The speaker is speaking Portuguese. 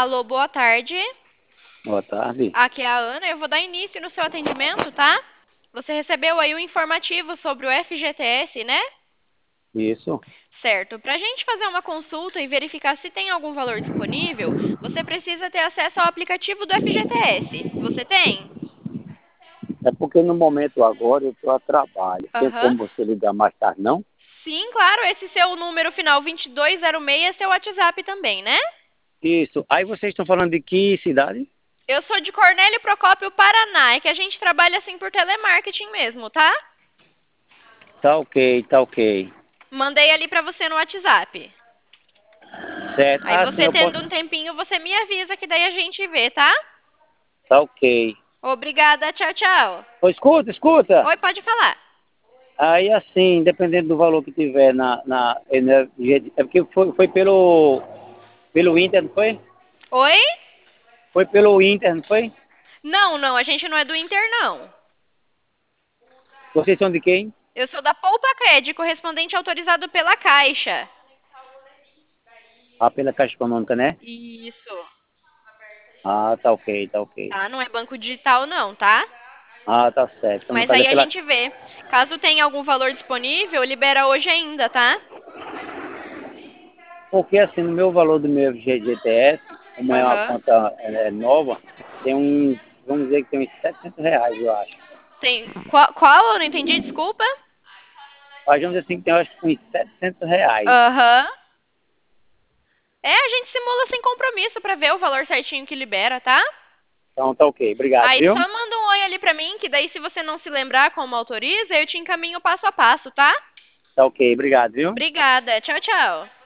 Alô, boa tarde. Boa tarde. Aqui é a Ana. Eu vou dar início no seu atendimento, tá? Você recebeu aí o informativo sobre o FGTS, né? Isso. Certo. Para a gente fazer uma consulta e verificar se tem algum valor disponível, você precisa ter acesso ao aplicativo do FGTS. Você tem? É porque no momento agora eu estou a trabalho. Tem Aham. como você ligar mais tarde, não? Sim, claro. Esse seu número final 2206 é seu WhatsApp também, né? Isso. Aí vocês estão falando de que cidade? Eu sou de Cornélio Procópio, Paraná. É que a gente trabalha assim por telemarketing mesmo, tá? Tá ok, tá ok. Mandei ali pra você no WhatsApp. Certo. Aí Ah, sim, você eu tendo posso. um tempinho, você me avisa que daí a gente vê, tá? Tá ok. Obrigada, tchau, tchau. Ô, escuta, escuta. Oi, pode falar. Aí assim, dependendo do valor que tiver na energia. É porque foi pelo Inter, não foi? Oi? Foi pelo Inter, não foi? Não, não, a gente não é do Inter, não. Vocês são de quem? Eu sou da Poupa Cred, correspondente autorizado pela Caixa. Ah, pela Caixa Econômica, né? Isso. Ah, tá ok, tá ok. Tá? Não é banco digital, não, tá? Ah, tá certo. Então, no Mas caso é aí a pela. gente vê. Caso tenha algum valor disponível, libera hoje ainda, tá? Porque assim, no meu valor do meu GTS, como é uma Aham. conta nova, tem uns, vamos dizer que tem uns R$ 700, eu acho. Tem. Qual? Eu não entendi, desculpa. Mas vamos dizer assim que tem, eu acho, uns R$ 700. Aham. É, a gente simula sem compromisso pra ver o valor certinho que libera, tá? Então tá ok, obrigado, Aí só viu? manda um oi ali pra mim, que daí se você não se lembrar como autoriza, eu te encaminho passo a passo, tá? Tá ok, obrigado, viu? Obrigada. Tchau, tchau.